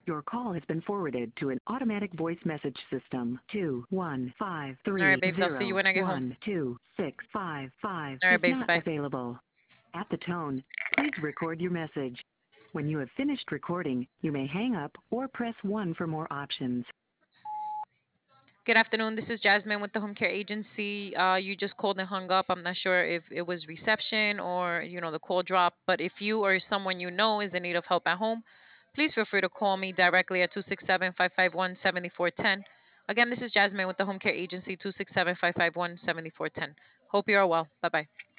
Your call has been forwarded to an automatic voice message system. Two one five All right, three babes. I'll see you zero when I get home. 12655 All is right, babes. not Bye. available. At the tone, please record your message. When you have finished recording, you may hang up or press 1 for more options. Good afternoon. This is Jasmine with the home care agency. You just called and hung up. I'm not sure if it was reception or the call dropped. But if you or someone you know is in need of help at home, please feel free to call me directly at 267-551-7410. Again, this is Jasmine with the home care agency, 267-551-7410. Hope you are well. Bye bye.